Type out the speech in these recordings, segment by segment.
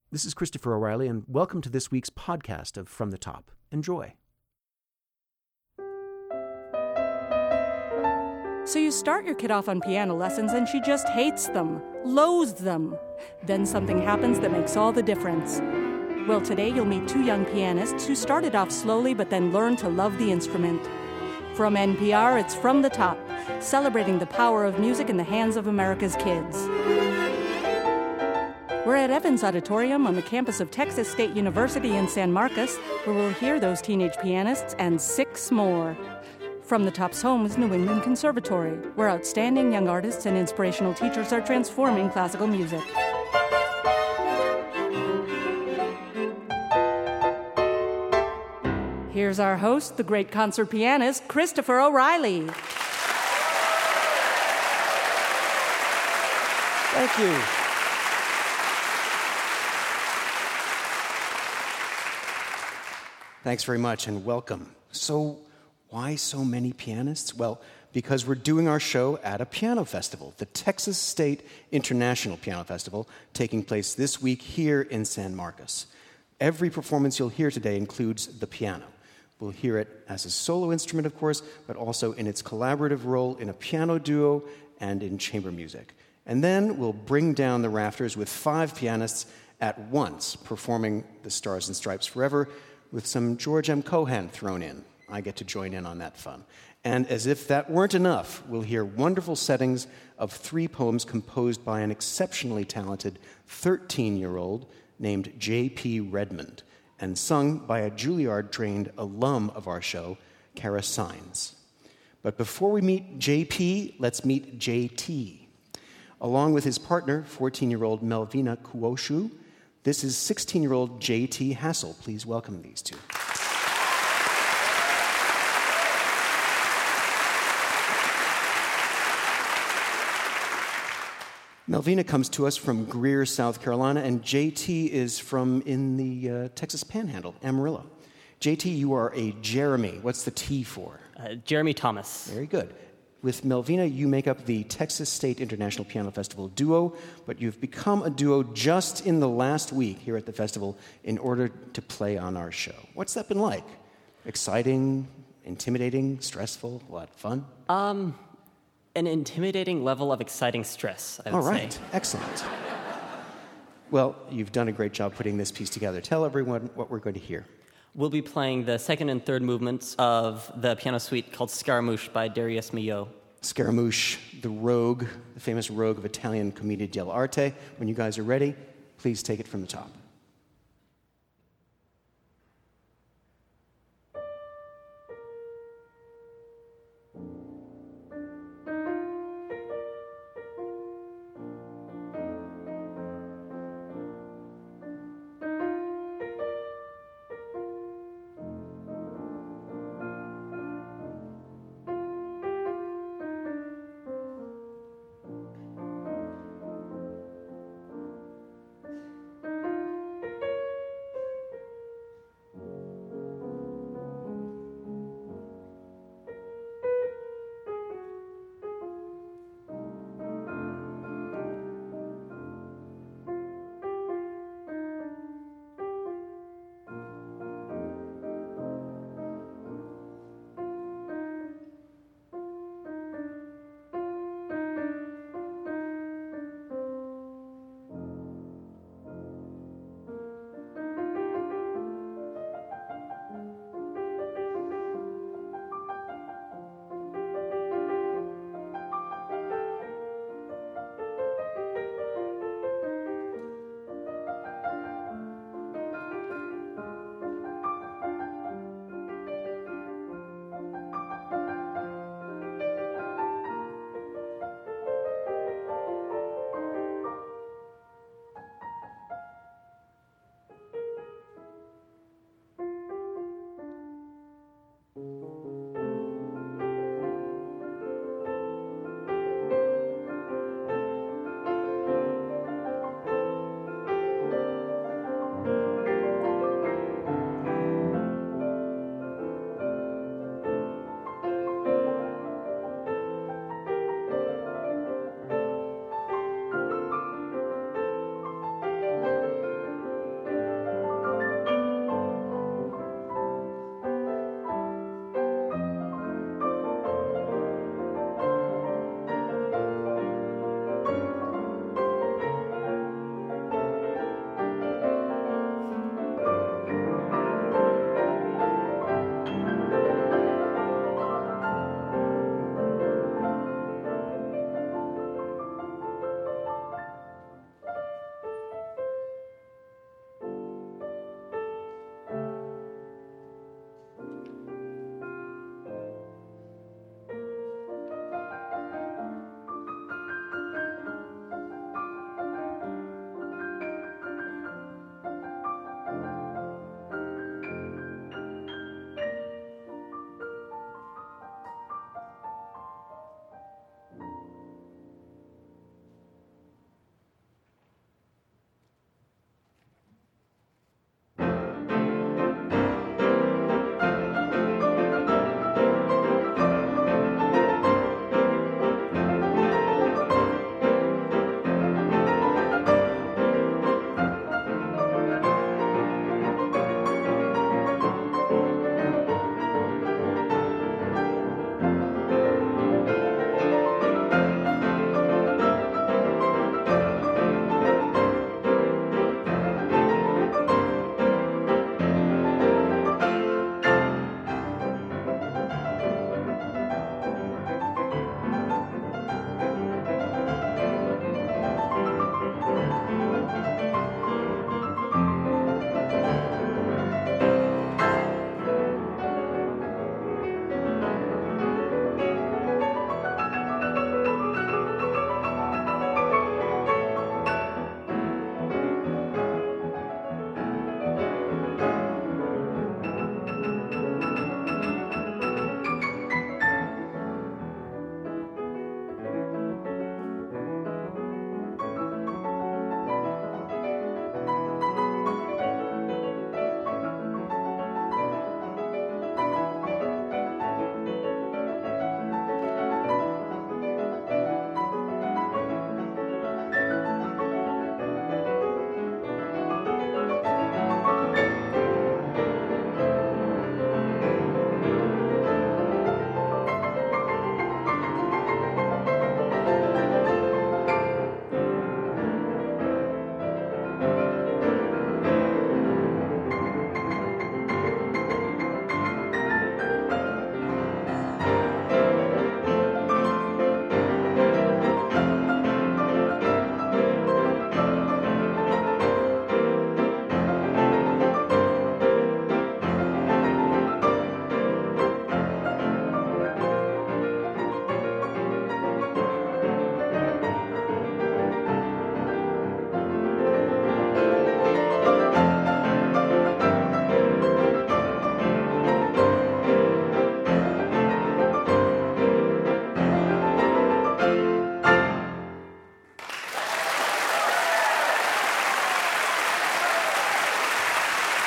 This is Christopher O'Reilly, and welcome to this week's podcast of From the Top. Enjoy. So you start your kid off on piano lessons and she just hates them, loathes them. Then something happens that makes all the difference. Well, today you'll meet two young pianists who started off slowly but then learned to love the instrument. From NPR, it's From the Top, celebrating the power of music in the hands of America's kids. We're at Evans Auditorium on the campus of Texas State University in San Marcos, where we'll hear those teenage pianists and 6 more. From the Top's home is New England Conservatory, where outstanding young artists and inspirational teachers are transforming classical music. Here's our host, the great concert pianist, Christopher O'Reilly. Thank you. Thanks very much and welcome. So, why so many pianists? Well, because we're doing our show at a piano festival, the Texas State International Piano Festival, taking place this week here in San Marcos. Every performance you'll hear today includes the piano. We'll hear it as a solo instrument, of course, but also in its collaborative role in a piano duo and in chamber music. And then we'll bring down the rafters with 5 pianists at once, performing the Stars and Stripes Forever, with some George M. Cohan thrown in. I get to join in on that fun. And as if that weren't enough, we'll hear wonderful settings of 3 poems composed by an exceptionally talented 13-year-old named J.P. Redmond, and sung by a Juilliard-trained alum of our show, Kara Sines. But before we meet J.P., let's meet J.T. Along with his partner, 14-year-old Melvina Kuoshu, this is 16-year-old J.T. Hassel. Please welcome these two. Melvina comes to us from Greer, South Carolina, and J.T. is from in the Texas Panhandle, Amarillo. J.T., you are a Jeremy. What's the T for? Jeremy Thomas. Very good. With Melvina, you make up the Texas State International Piano Festival duo, but you've become a duo just in the last week here at the festival in order to play on our show. What's that been like? Exciting, intimidating, stressful, what, fun? An intimidating level of exciting stress, I would say. All right, excellent. Well, you've done a great job putting this piece together. Tell everyone what we're going to hear. We'll be playing the second and third movements of the piano suite called Scaramouche by Darius Milhaud. Scaramouche, the rogue, the famous rogue of Italian Commedia dell'arte. When you guys are ready, please take it from the top.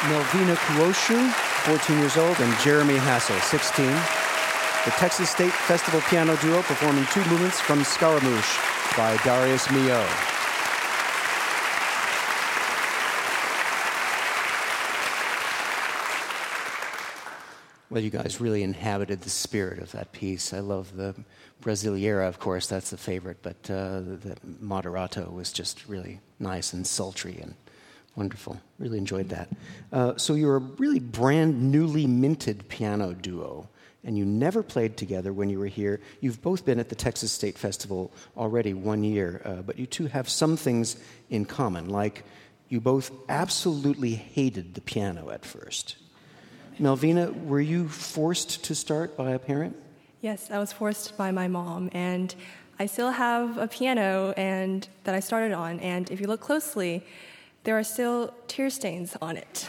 Melvina Kuoshu, 14 years old, and Jeremy Hassel, 16. The Texas State Festival piano duo performing two movements from Scaramouche by Darius Milhaud. Well, you guys really inhabited the spirit of that piece. I love the Brasileira, of course, that's the favorite, but the Moderato was just really nice and sultry and wonderful. Really enjoyed that. So you're a really brand newly minted piano duo, and you never played together when you were here. You've both been at the Texas State Festival already 1 year, but you two have some things in common, like you both absolutely hated the piano at first. Melvina, were you forced to start by a parent? Yes, I was forced by my mom, and I still have a piano and that I started on, and if you look closely, there are still tear stains on it.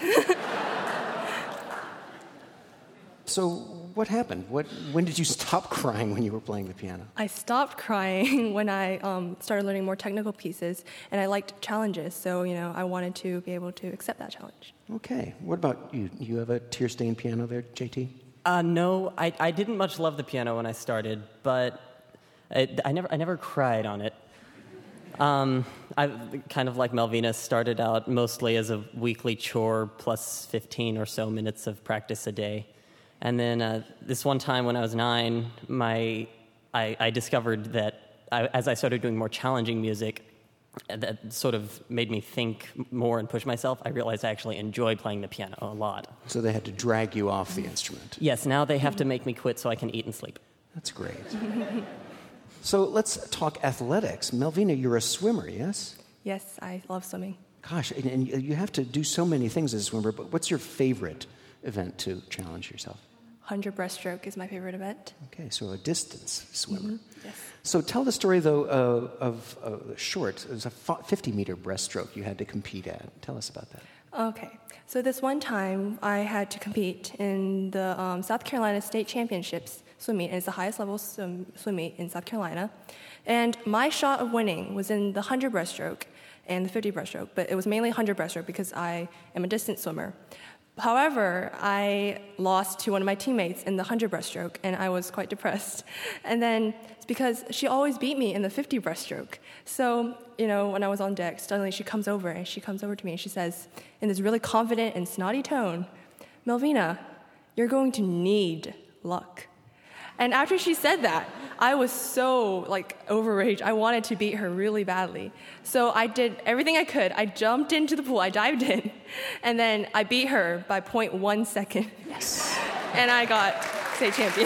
So what happened? When did you stop crying when you were playing the piano? I stopped crying when I started learning more technical pieces, and I liked challenges, so I wanted to be able to accept that challenge. Okay. What about you? You have a tear-stained piano there, JT? No, I didn't much love the piano when I started, but I never cried on it. I kind of like Melvina started out mostly as a weekly chore plus 15 or so minutes of practice a day. And then this one time when I was 9, I discovered that as I started doing more challenging music, that sort of made me think more and push myself. I realized I actually enjoy playing the piano a lot. So they had to drag you off the instrument. Yes, now they have to make me quit so I can eat and sleep. That's great. So let's talk athletics. Melvina, you're a swimmer, yes? Yes, I love swimming. Gosh, and you have to do so many things as a swimmer, but what's your favorite event to challenge yourself? 100 breaststroke is my favorite event. Okay, so a distance swimmer. Yes. So tell the story, though, of short. It was a 50-meter breaststroke you had to compete at. Tell us about that. Okay. So this one time, I had to compete in the South Carolina State Championships swim meet, and it's the highest level swim meet in South Carolina. And my shot of winning was in the 100 breaststroke and the 50 breaststroke, but it was mainly 100 breaststroke because I am a distance swimmer. However, I lost to one of my teammates in the 100 breaststroke, and I was quite depressed. And then it's because she always beat me in the 50 breaststroke. So, when I was on deck, suddenly she comes over to me and she says, in this really confident and snotty tone, "Melvina, you're going to need luck." And after she said that, I was so, overraged. I wanted to beat her really badly. So I did everything I could. I jumped into the pool. I dived in. And then I beat her by 0.1 second. Yes. And I got state champion.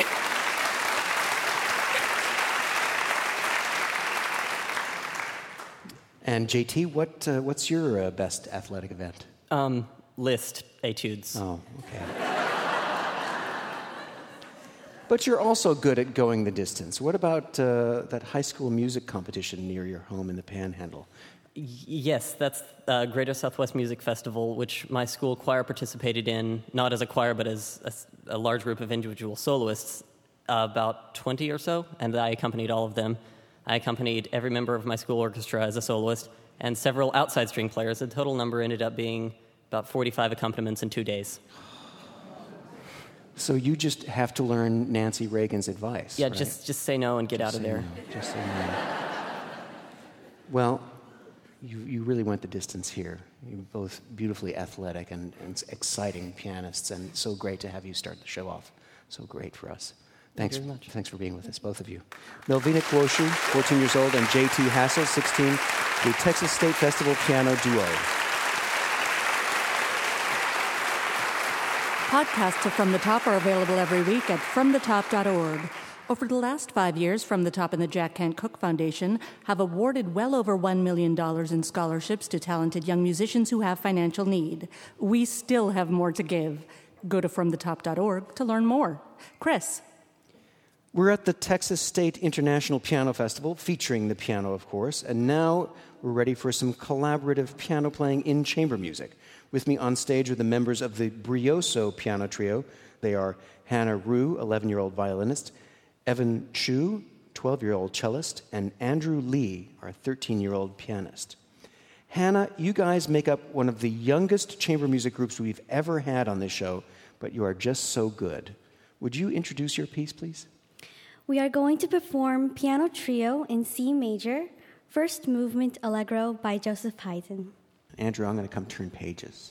And JT, what's your best athletic event? List etudes. Oh, okay. But you're also good at going the distance. What about that high school music competition near your home in the Panhandle? Yes, that's Greater Southwest Music Festival, which my school choir participated in, not as a choir, but as a large group of individual soloists, about 20 or so, and I accompanied all of them. I accompanied every member of my school orchestra as a soloist, and several outside string players. The total number ended up being about 45 accompaniments in 2 days. So you just have to learn Nancy Reagan's advice. Yeah, right? just say no and get out of there. No. Just say no. Well, you really went the distance here. You're both beautifully athletic and exciting pianists, and so great to have you start the show off. So great for us. Thanks very much. Thanks for being with us, both of you. Melvina Kuoshu, 14 years old, and JT Hassel, 16, the Texas State Festival piano duo. Podcasts of From the Top are available every week at fromthetop.org. Over the last 5 years, From the Top and the Jack Kent Cooke Foundation have awarded well over $1 million in scholarships to talented young musicians who have financial need. We still have more to give. Go to fromthetop.org to learn more. Chris. We're at the Texas State International Piano Festival, featuring the piano, of course, and now we're ready for some collaborative piano playing in chamber music. With me on stage are the members of the Brioso Piano Trio. They are Hannah Rue, 11-year-old violinist, Evan Chu, 12-year-old cellist, and Andrew Lee, our 13-year-old pianist. Hannah, you guys make up one of the youngest chamber music groups we've ever had on this show, but you are just so good. Would you introduce your piece, please? We are going to perform Piano Trio in C major, first movement Allegro by Joseph Haydn. Andrew, I'm going to come turn pages.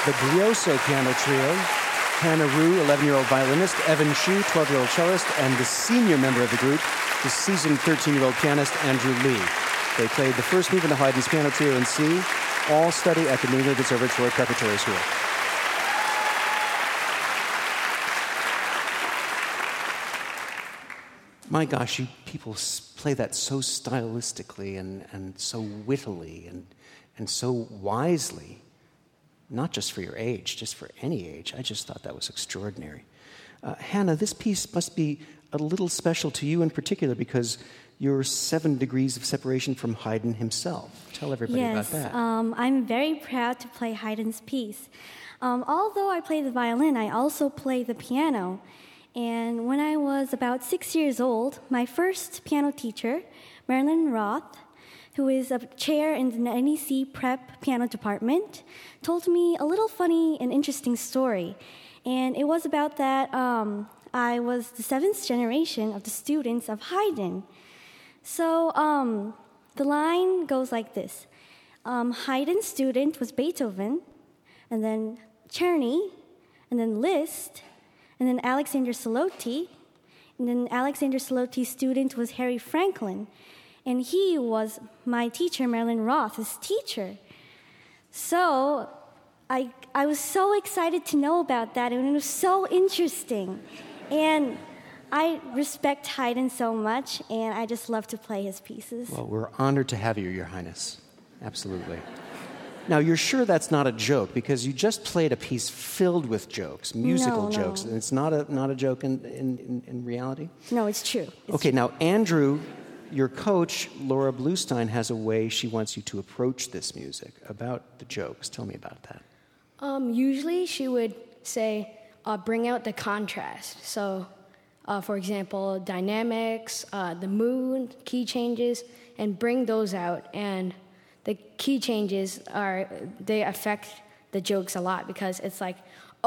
the Brioso Piano Trio, Hannah Rue, 11-year-old violinist, Evan Shu, 12-year-old cellist, and the senior member of the group, the seasoned 13-year-old pianist, Andrew Lee. They played the first movement of Haydn's Piano Trio in C, all study at the New England Conservatory Preparatory School. My gosh, you people play that so stylistically and so wittily and so wisely, not just for your age, just for any age. I just thought that was extraordinary. Hannah, this piece must be a little special to you in particular because you're 7 degrees of separation from Haydn himself. Tell everybody about that. I'm very proud to play Haydn's piece. Although I play the violin, I also play the piano. And when I was about 6 years old, my first piano teacher, Marilyn Roth, who is a chair in the NEC Prep Piano Department, told me a little funny and interesting story. And it was about that I was the 7th generation of the students of Haydn. So the line goes like this. Haydn's student was Beethoven, and then Czerny, and then Liszt, and then Alexander Salotti, and then Alexander Salotti's student was Harry Franklin, and he was my teacher, Marilyn Roth's teacher. So I was so excited to know about that, and it was so interesting. And I respect Haydn so much, and I just love to play his pieces. Well, we're honored to have you, Your Highness. Absolutely. Now, you're sure that's not a joke, because you just played a piece filled with jokes, musical jokes, and it's not a joke in reality? No, it's true. Okay, now, Andrew, your coach, Laura Bluestein, has a way she wants you to approach this music. About the jokes, tell me about that. Usually she would say, bring out the contrast. So, for example, dynamics, the mood, key changes, and bring those out. And the key changes they affect the jokes a lot because it's like,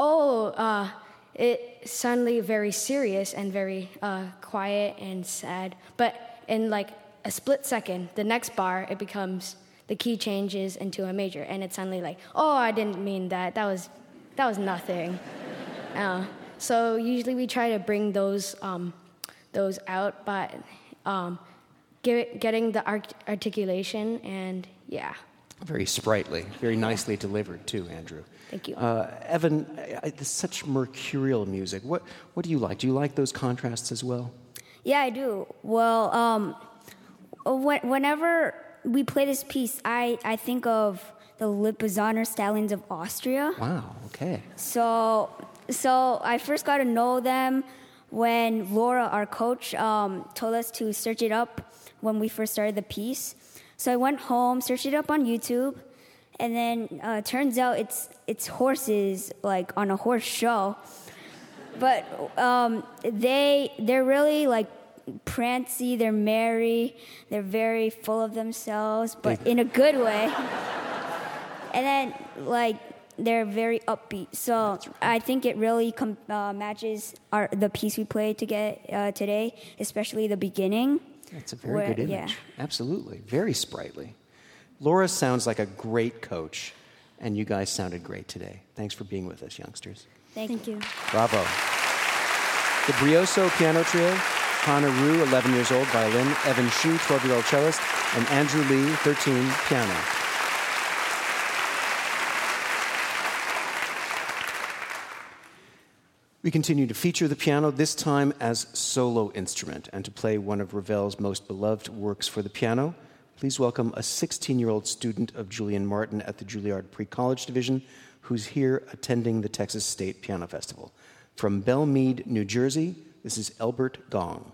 it's suddenly very serious and very quiet and sad. But in like a split second, the next bar, it becomes, the key changes into a major. And it's suddenly like, I didn't mean that. That was nothing. So usually we try to bring those out by getting the articulation and yeah. Very sprightly, very nicely delivered too, Andrew. Thank you. Evan, this such mercurial music. What do you like? Do you like those contrasts as well? Yeah, I do. Well, whenever we play this piece, I think of the Lipizzaner Stallions of Austria. Wow. Okay. So I first got to know them when Laura, our coach, told us to search it up when we first started the piece. So I went home, searched it up on YouTube, and then turns out it's horses, like on a horse show. But they're really like prancy, they're merry, they're very full of themselves, but in a good way. And then like they're very upbeat. So I think it really matches the piece we played today, especially the beginning. That's a very good image. Yeah. Absolutely. Very sprightly. Laura sounds like a great coach, and you guys sounded great today. Thanks for being with us, youngsters. Thank you. Bravo. The Brioso Piano Trio, Hannah Rue, 11 years old, violin, Evan Shu, 12-year-old cellist, and Andrew Lee, 13, piano. We continue to feature the piano, this time as solo instrument, and to play one of Ravel's most beloved works for the piano. Please welcome a 16-year-old student of Julian Martin at the Juilliard Pre-College Division, who's here attending the Texas State Piano Festival. From Belle Meade, New Jersey, this is Elbert Gong.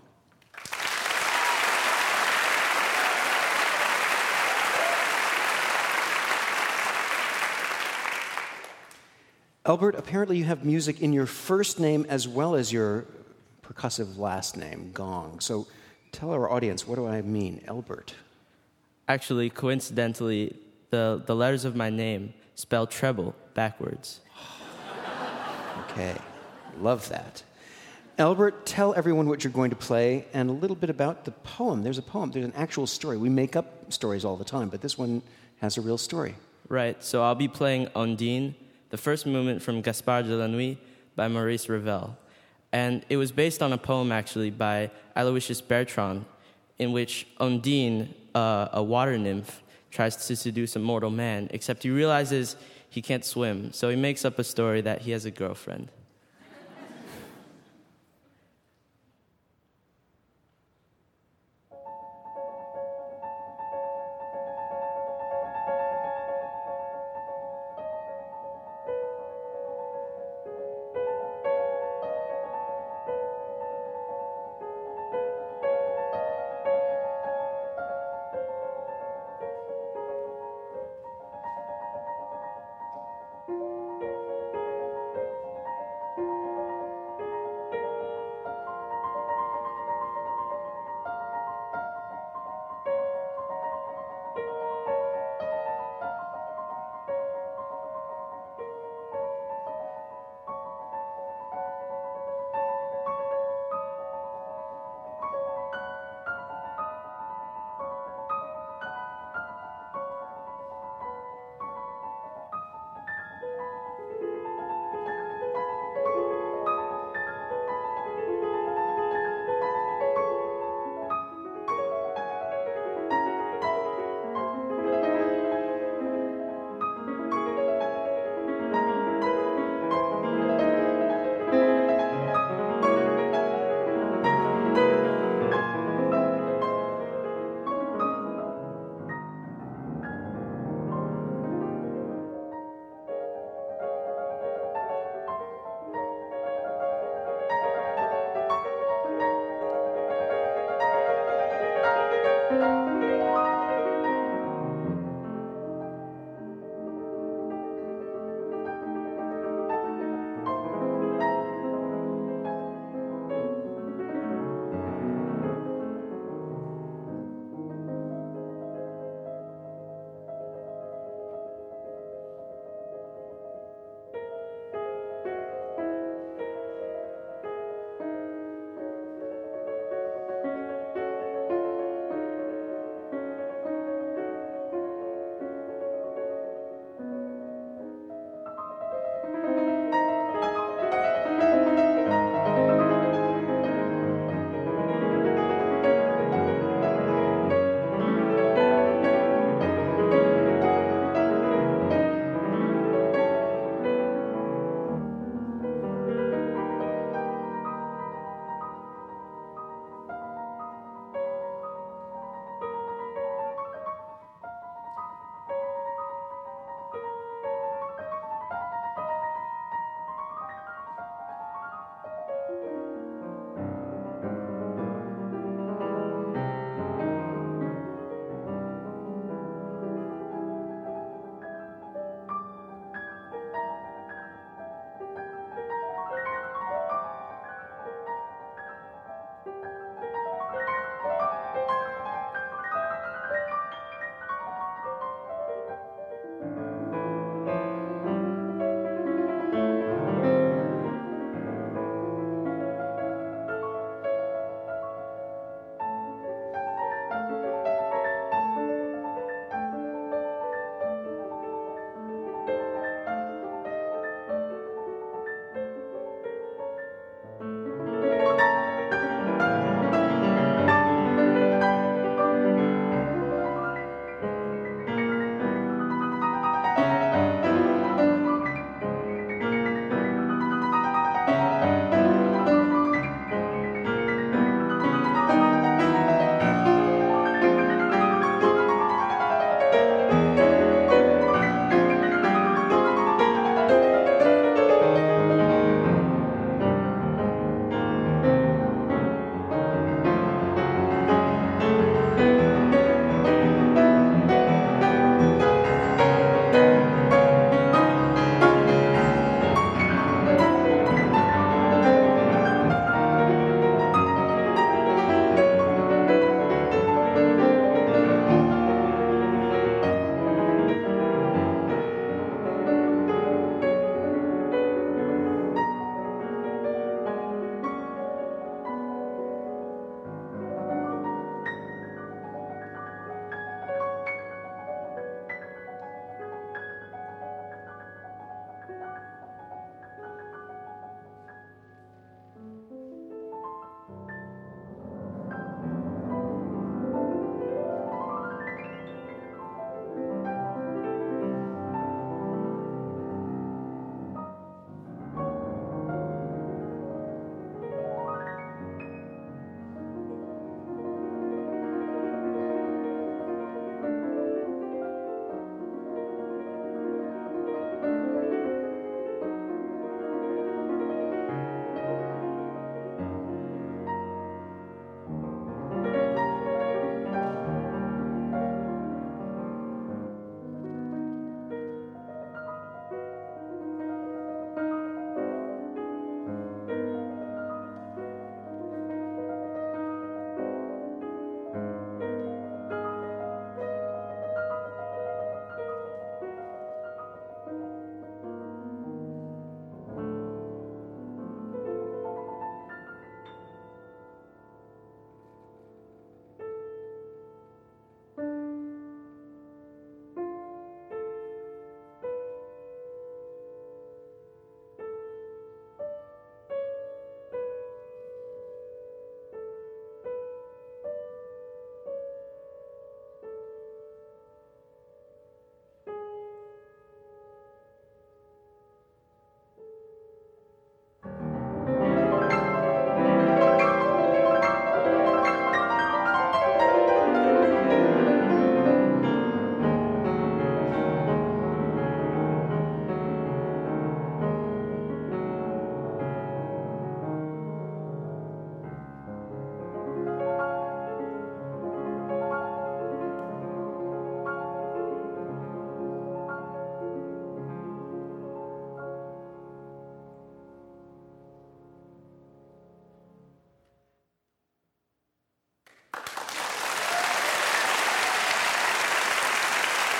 Elbert, apparently you have music in your first name as well as your percussive last name, Gong. So tell our audience, what do I mean, Elbert? Actually, coincidentally, the letters of my name spell treble backwards. Okay, love that. Elbert, tell everyone what you're going to play and a little bit about the poem. There's an actual story. We make up stories all the time, but this one has a real story. Right, so I'll be playing Undine, the first movement from Gaspard de la Nuit by Maurice Ravel. And it was based on a poem, actually, by Aloysius Bertrand, in which Undine, a water nymph, tries to seduce a mortal man, except he realizes he can't swim, so he makes up a story that he has a girlfriend.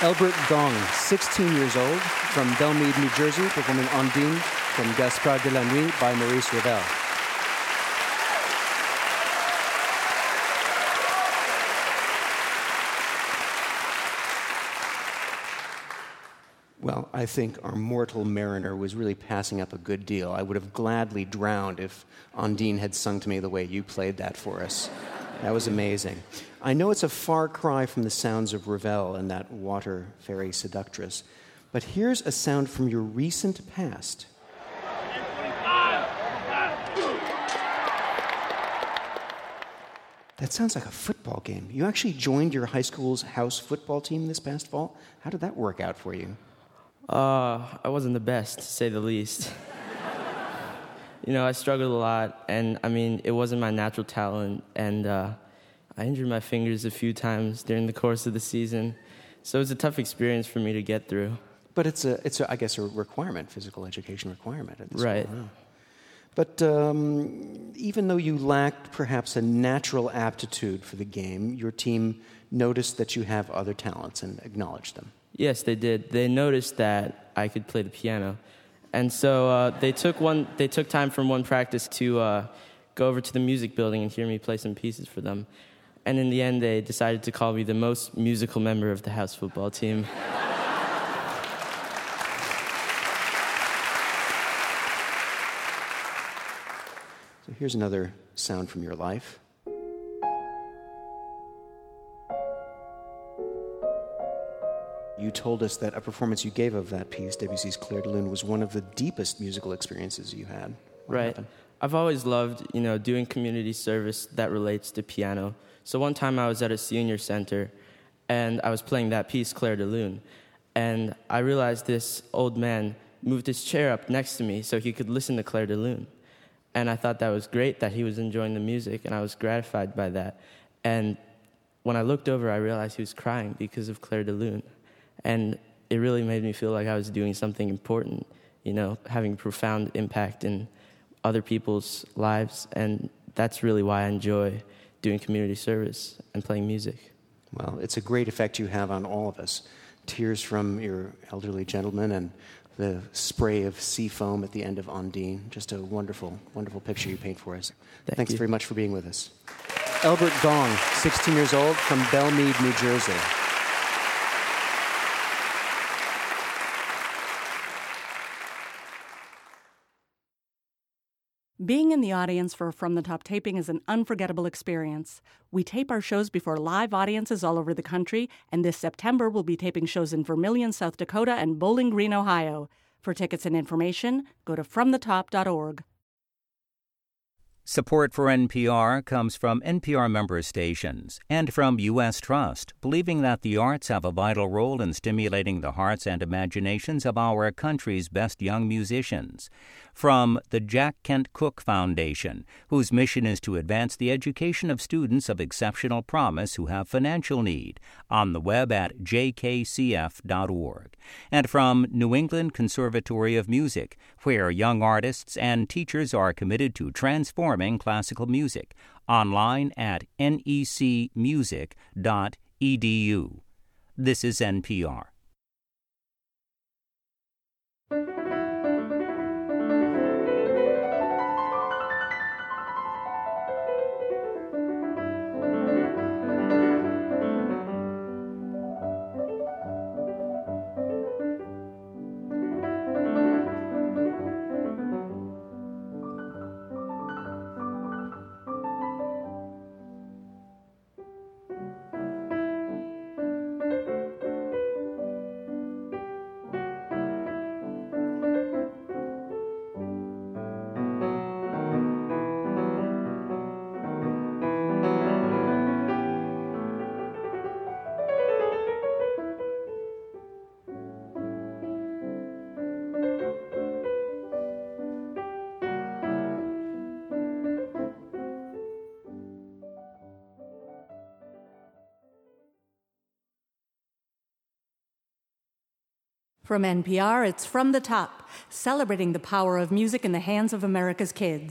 Elbert Gong, 16 years old, from Belmead, New Jersey, performing Ondine from Gaspard de la Nuit by Maurice Ravel. Well, I think our mortal mariner was really passing up a good deal. I would have gladly drowned if Ondine had sung to me the way you played that for us. That was amazing. I know it's a far cry from the sounds of Ravel and that water fairy seductress, but here's a sound from your recent past. That sounds like a football game. You actually joined your high school's house football team this past fall? How did that work out for you? I wasn't the best, to say the least. I struggled a lot, and it wasn't my natural talent, and I injured my fingers a few times during the course of the season, so it was a tough experience for me to get through. But it's I guess, a requirement, physical education requirement at this right. school. Wow. But even though you lacked perhaps a natural aptitude for the game, your team noticed that you have other talents and acknowledged them. Yes, they did. They noticed that I could play the piano. And so they took time from one practice to go over to the music building and hear me play some pieces for them. And in the end, they decided to call me the most musical member of the house football team. So here's another sound from your life. You told us that a performance you gave of that piece, Debussy's Clair de Lune, was one of the deepest musical experiences you had. What right. happened? I've always loved, doing community service that relates to piano. So one time I was at a senior center, and I was playing that piece, Clair de Lune, and I realized this old man moved his chair up next to me so he could listen to Clair de Lune. And I thought that was great that he was enjoying the music, and I was gratified by that. And when I looked over, I realized he was crying because of Clair de Lune. And it really made me feel like I was doing something important, having a profound impact in other people's lives. And that's really why I enjoy doing community service and playing music. Well, it's a great effect you have on all of us. Tears from your elderly gentleman and the spray of sea foam at the end of Ondine. Just a wonderful, wonderful picture you paint for us. Thanks very much for being with us. Elbert Gong, 16 years old, from Belmead, New Jersey. Being in the audience for From the Top taping is an unforgettable experience. We tape our shows before live audiences all over the country, and this September we'll be taping shows in Vermilion, South Dakota, and Bowling Green, Ohio. For tickets and information, go to fromthetop.org. Support for NPR comes from NPR member stations and from U.S. Trust, believing that the arts have a vital role in stimulating the hearts and imaginations of our country's best young musicians. From the Jack Kent Cooke Foundation, whose mission is to advance the education of students of exceptional promise who have financial need, on the web at jkcf.org. And from New England Conservatory of Music, where young artists and teachers are committed to transforming classical music, online at necmusic.edu. This is NPR. From NPR, it's From the Top, celebrating the power of music in the hands of America's kids.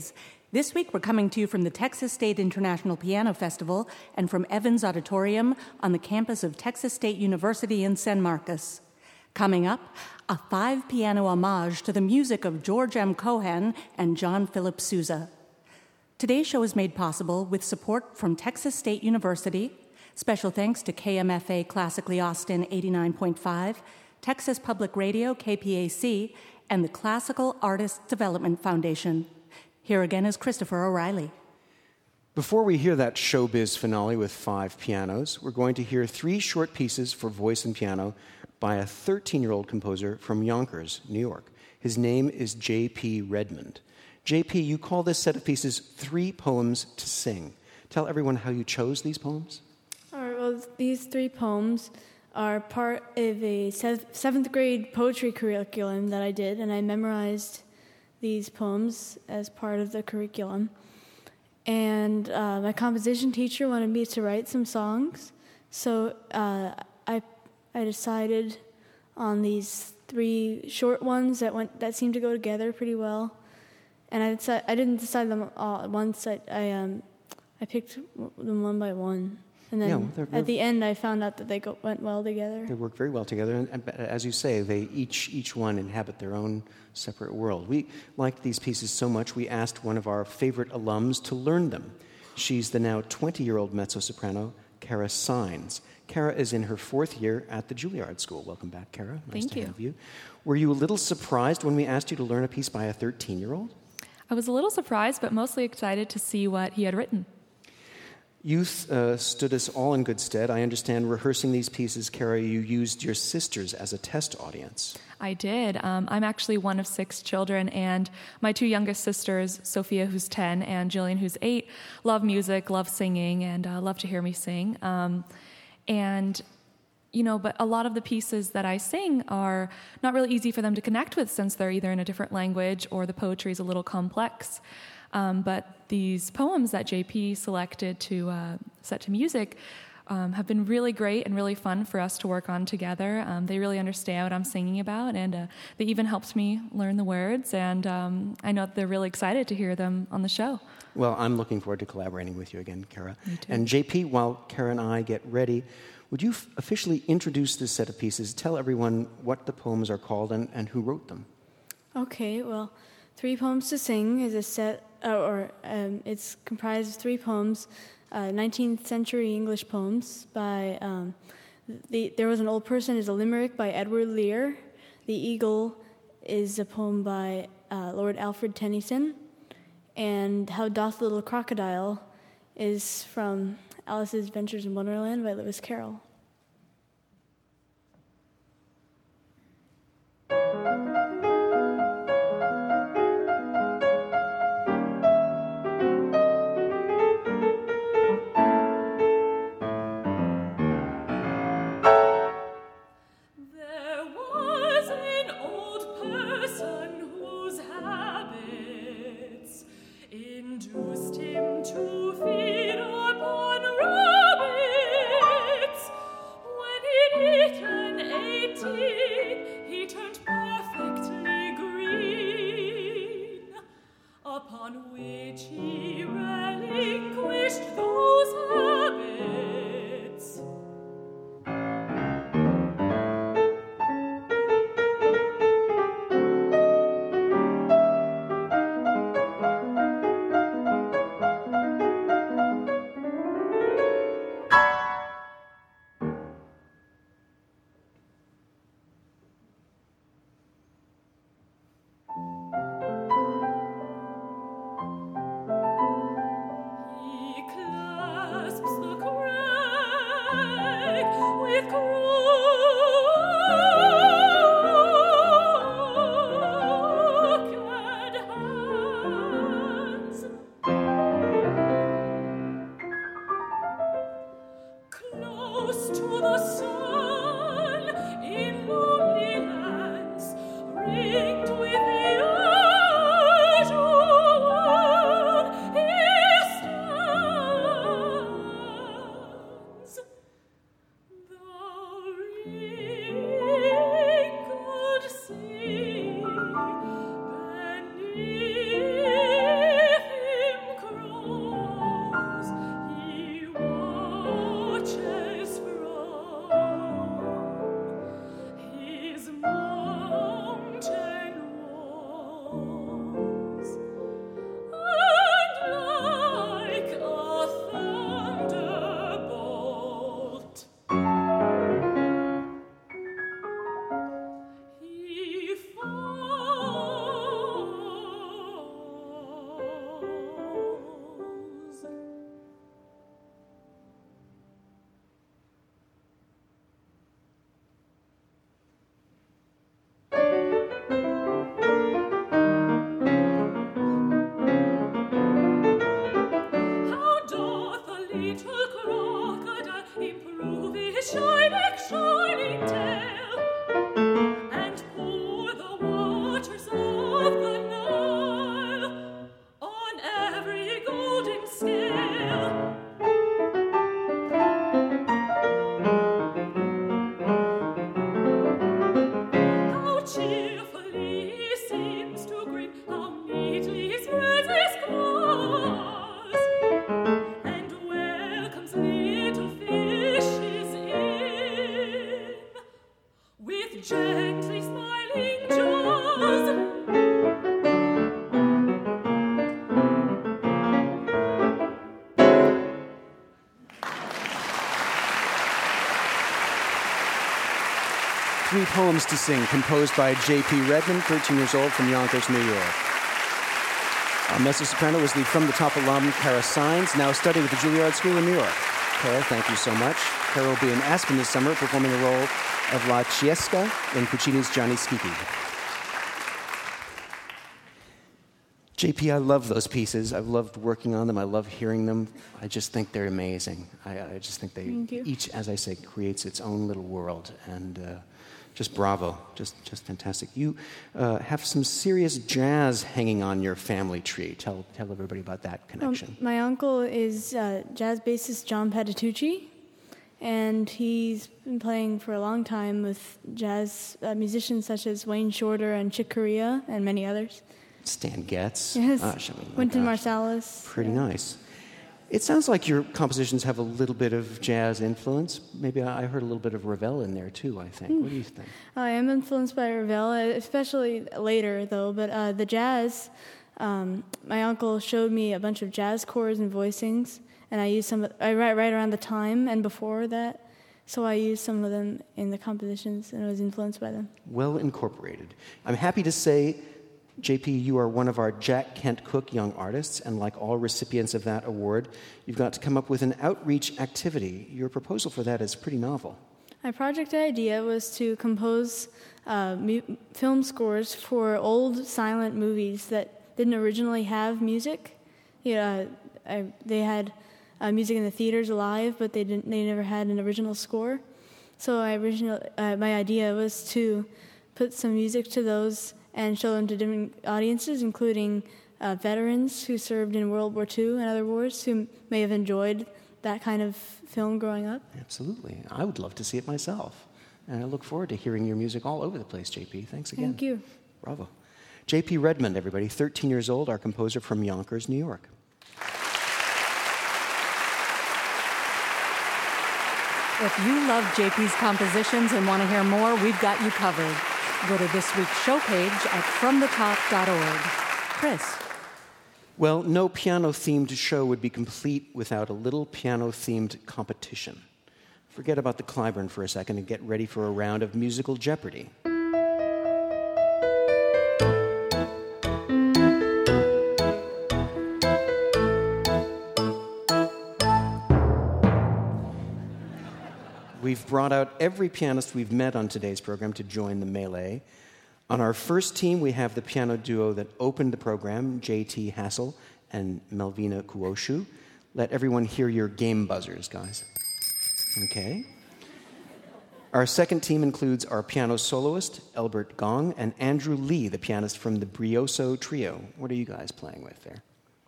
This week, we're coming to you from the Texas State International Piano Festival and from Evans Auditorium on the campus of Texas State University in San Marcos. Coming up, a 5-piano homage to the music of George M. Cohan and John Philip Sousa. Today's show is made possible with support from Texas State University. Special thanks to KMFA Classically Austin 89.5, Texas Public Radio KPAC, and the Classical Artists Development Foundation. Here again is Christopher O'Reilly. Before we hear that showbiz finale with 5 pianos, we're going to hear 3 short pieces for voice and piano by a 13-year-old composer from Yonkers, New York. His name is J.P. Redmond. J.P., you call this set of pieces 3 poems to sing. Tell everyone how you chose these poems. All right, well, these 3 poems are part of a 7th grade poetry curriculum that I did, and I memorized these poems as part of the curriculum. And my composition teacher wanted me to write some songs, so I decided on these 3 short ones that seemed to go together pretty well. And I didn't decide them all at once. I picked them one by one. And then at the end, I found out that they went well together. They work very well together, and as you say, they each one inhabit their own separate world. We liked these pieces so much, we asked one of our favorite alums to learn them. She's the now 20-year-old mezzo-soprano, Kara Sines. Kara is in her 4th year at the Juilliard School. Welcome back, Kara. Nice to have you. Were you a little surprised when we asked you to learn a piece by a 13-year-old? I was a little surprised, but mostly excited to see what he had written. Youth stood us all in good stead. I understand rehearsing these pieces, Kara, you used your sisters as a test audience. I did. I'm actually one of 6 children, and my 2 youngest sisters, Sophia, who's 10, and Jillian, who's 8, love music, love singing, and love to hear me sing. But a lot of the pieces that I sing are not really easy for them to connect with since they're either in a different language or the poetry is a little complex. But these poems that JP selected to set to music have been really great and really fun for us to work on together. They really understand what I'm singing about, and they even helped me learn the words, and I know that they're really excited to hear them on the show. Well, I'm looking forward to collaborating with you again, Kara. Me too. And JP, while Kara and I get ready, would you officially introduce this set of pieces? Tell everyone what the poems are called and who wrote them. Okay, well, 3 Poems to Sing is a set, it's comprised of 3 poems, 19th century English poems by, There Was an Old Person is a limerick by Edward Lear. The Eagle is a poem by Lord Alfred Tennyson. And How Doth the Little Crocodile is from Alice's Adventures in Wonderland by Lewis Carroll. Induced him to feed upon rabbits. When he'd eaten 18, he turned perfectly green, upon which he relinquished those habits. 3 poems to sing, composed by J.P. Redmond, 13 years old, from Yonkers, New York. Our mezzo-soprano was the From the Top alum, Kara Sines, now studying at the Juilliard School in New York. Kara, thank you so much. Kara will be in Aspen this summer, performing the role of La Ciesca in Puccini's Gianni Schicchi. JP, I love those pieces. I've loved working on them. I love hearing them. I just think they're amazing. I just think they each, as I say, creates its own little world. And just bravo. Just fantastic. You have some serious jazz hanging on your family tree. Tell everybody about that connection. My uncle is jazz bassist John Patitucci, and he's been playing for a long time with jazz musicians such as Wayne Shorter and Chick Corea and many others. Stan Getz. Yes. Gosh, Wynton Marsalis. Pretty nice. It sounds like your compositions have a little bit of jazz influence. Maybe I heard a little bit of Ravel in there too, I think. What do you think? I am influenced by Ravel, especially later though, but the jazz, my uncle showed me a bunch of jazz chords and voicings, and I write right around the time and before that, so I used some of them in the compositions and was influenced by them. Well incorporated. I'm happy to say, JP, you are one of our Jack Kent Cooke Young Artists, and like all recipients of that award, you've got to come up with an outreach activity. Your proposal for that is pretty novel. My project idea was to compose film scores for old silent movies that didn't originally have music. They had music in the theaters live, but they never had an original score. So my idea was to put some music to those and show them to different audiences, including veterans who served in World War II and other wars who may have enjoyed that kind of film growing up. Absolutely. I would love to see it myself. And I look forward to hearing your music all over the place, JP. Thanks again. Thank you. Bravo. J.P. Redmond, everybody, 13 years old, our composer from Yonkers, New York. If you love JP's compositions and want to hear more, we've got you covered. Go to this week's show page at fromthetop.org. Chris. Well, no piano-themed show would be complete without a little piano-themed competition. Forget about the Clyburn for a second and get ready for a round of musical Jeopardy! We've brought out every pianist we've met on today's program to join the melee. On our first team, we have the piano duo that opened the program, J.T. Hassel and Melvina Kuoshu. Let everyone hear your game buzzers, guys. Okay. Our second team includes our piano soloist, Elbert Gong, and Andrew Lee, the pianist from the Brioso Trio. What are you guys playing with there?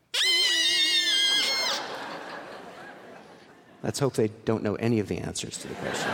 Let's hope they don't know any of the answers to the question.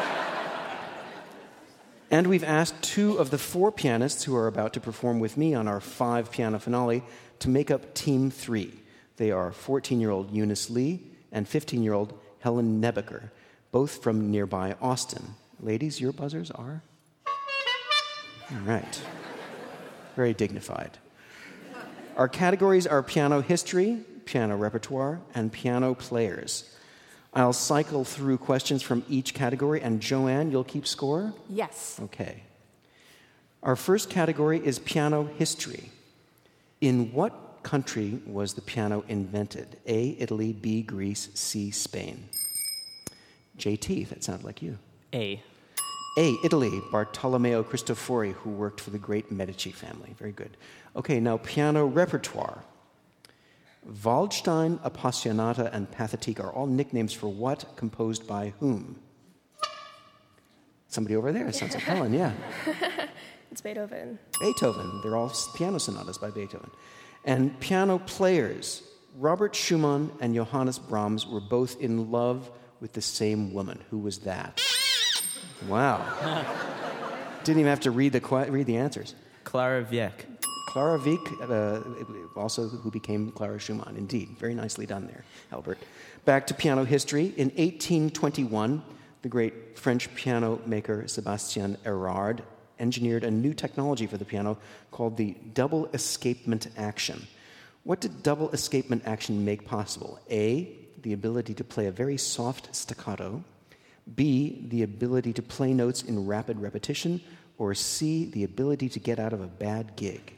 And we've asked 2 of the 4 pianists who are about to perform with me on our 5-piano finale to make up Team 3. They are 14-year-old Eunice Lee and 15-year-old Helen Nebeker, both from nearby Austin. Ladies, your buzzers are? All right. Very dignified. Our categories are piano history, piano repertoire, and piano players. I'll cycle through questions from each category, and Joanne, you'll keep score? Yes. Okay. Our first category is piano history. In what country was the piano invented? A, Italy, B, Greece, C, Spain. JT, that sounded like you. A, Italy, Bartolomeo Cristofori, who worked for the great Medici family. Very good. Okay, now piano repertoire. Waldstein, Appassionata, and Pathetique are all nicknames for what, composed by whom? Somebody over there. It sounds like Helen, yeah. It's Beethoven. Beethoven. They're all piano sonatas by Beethoven. And piano players. Robert Schumann and Johannes Brahms were both in love with the same woman. Who was that? Wow. Didn't even have to read the answers. Clara Wieck. Clara Wieck, also who became Clara Schumann. Indeed, very nicely done there, Albert. Back to piano history. In 1821, the great French piano maker Sébastien Erard engineered a new technology for the piano called the double escapement action. What did double escapement action make possible? A, the ability to play a very soft staccato. B, the ability to play notes in rapid repetition, or C, the ability to get out of a bad gig?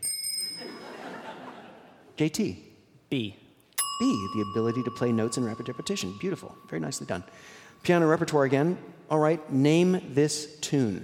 JT. B. B, the ability to play notes in rapid repetition. Beautiful. Very nicely done. Piano repertoire again. All right, name this tune.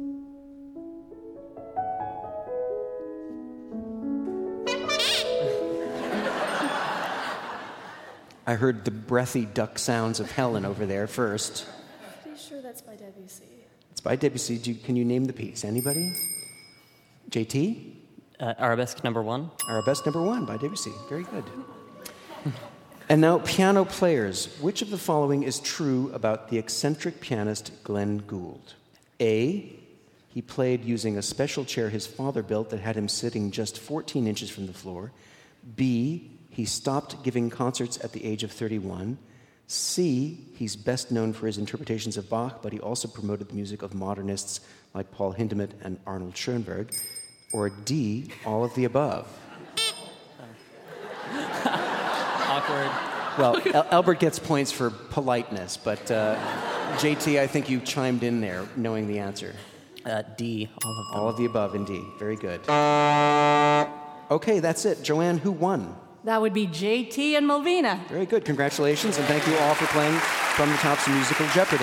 I heard the breathy duck sounds of Helen over there first. Pretty sure that's by Debussy. It's by Debussy. Can you name the piece? Anybody? JT? Arabesque number 1. Arabesque number 1 by Debussy. Very good. And now, piano players. Which of the following is true about the eccentric pianist Glenn Gould? A, he played using a special chair his father built that had him sitting just 14 inches from the floor. B, he stopped giving concerts at the age of 31. C, he's best known for his interpretations of Bach, but he also promoted the music of modernists like Paul Hindemith and Arnold Schoenberg. Or D, all of the above. Awkward. Well, Albert gets points for politeness, but JT, I think you chimed in there knowing the answer. D, all of them. All of the above, indeed. Very good. Okay, that's it. Joanne, who won? That would be JT and Malvina. Very good. Congratulations, and thank you all for playing From the Top's Musical Jeopardy!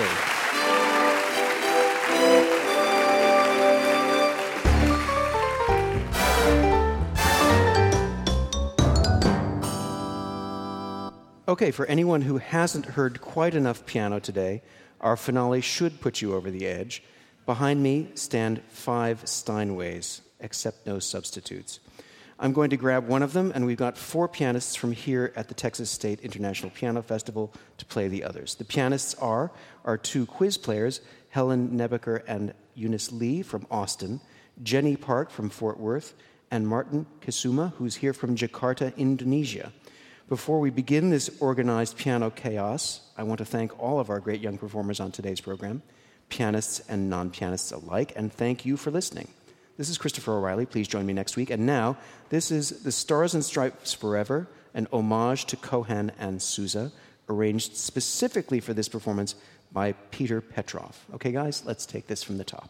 Okay, for anyone who hasn't heard quite enough piano today, our finale should put you over the edge. Behind me stand 5 Steinways, except no substitutes. I'm going to grab one of them, and we've got 4 pianists from here at the Texas State International Piano Festival to play the others. The pianists are our 2 quiz players, Helen Nebeker and Eunice Lee from Austin, Jenny Park from Fort Worth, and Martin Kesuma, who's here from Jakarta, Indonesia. Before we begin this organized piano chaos, I want to thank all of our great young performers on today's program, pianists and non-pianists alike, and thank you for listening. This is Christopher O'Reilly. Please join me next week. And now, this is The Stars and Stripes Forever, an homage to Cohan and Sousa, arranged specifically for this performance by Peter Petrov. Okay, guys, let's take this from the top.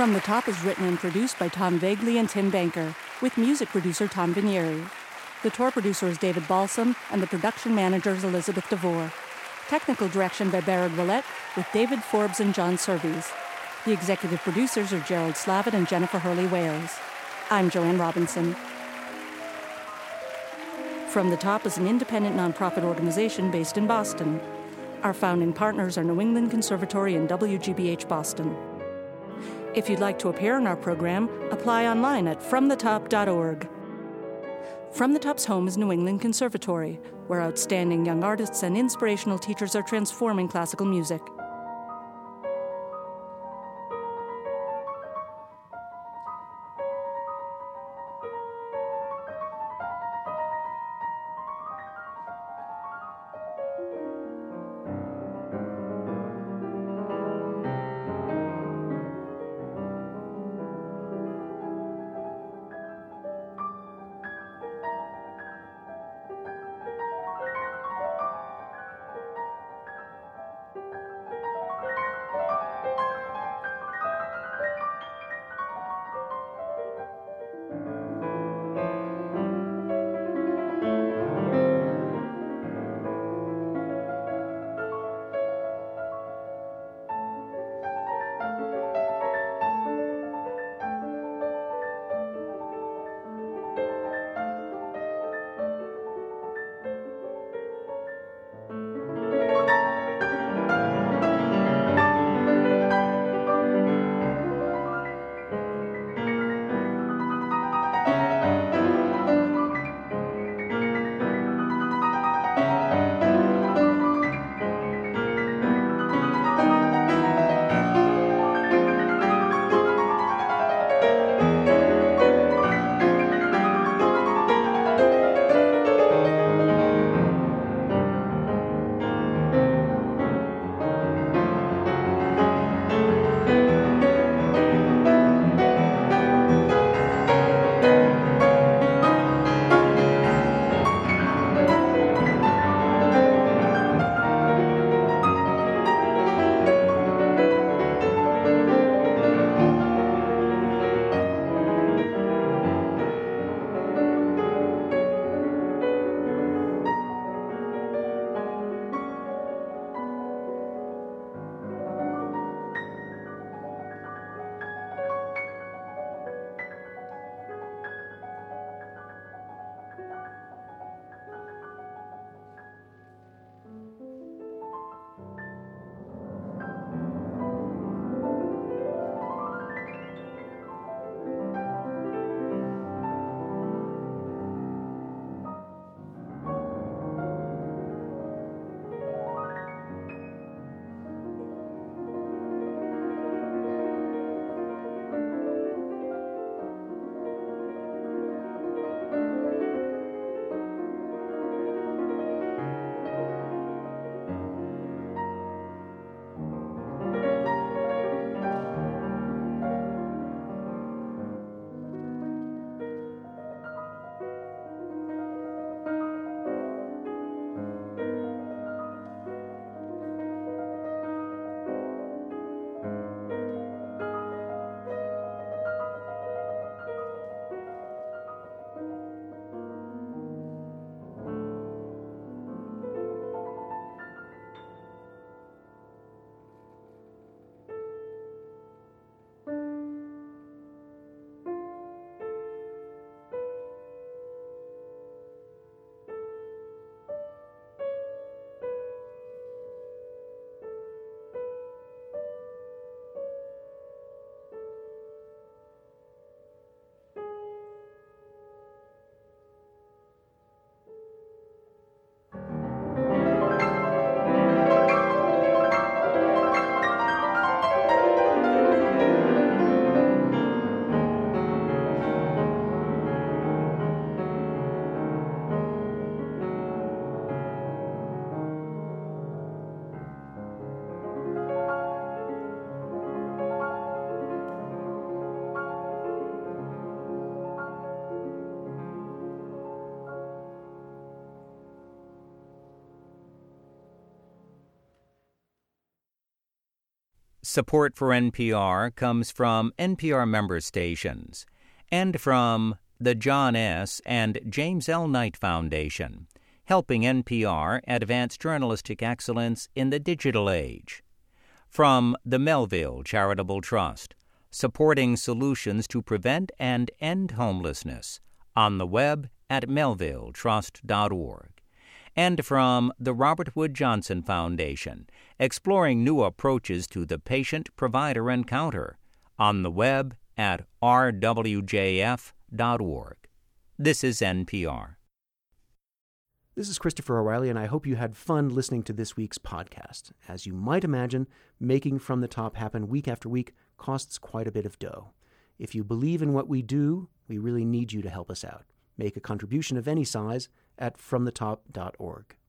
From the Top is written and produced by Tom Vagley and Tim Banker, with music producer Tom Vinieri. The tour producer is David Balsam, and the production manager is Elizabeth DeVore. Technical direction by Barrett Willett, with David Forbes and John Surveys. The executive producers are Gerald Slavitt and Jennifer Hurley-Wales. I'm Joanne Robinson. From the Top is an independent nonprofit organization based in Boston. Our founding partners are New England Conservatory and WGBH Boston. If you'd like to appear in our program, apply online at fromthetop.org. From the Top's home is New England Conservatory, where outstanding young artists and inspirational teachers are transforming classical music. Support for NPR comes from NPR member stations and from the John S. and James L. Knight Foundation, helping NPR advance journalistic excellence in the digital age. From the Melville Charitable Trust, supporting solutions to prevent and end homelessness, on the web at melvilletrust.org. And from the Robert Wood Johnson Foundation, exploring new approaches to the patient-provider encounter, on the web at rwjf.org. This is NPR. This is Christopher O'Reilly, and I hope you had fun listening to this week's podcast. As you might imagine, making From the Top happen week after week costs quite a bit of dough. If you believe in what we do, we really need you to help us out. Make a contribution of any size at fromthetop.org.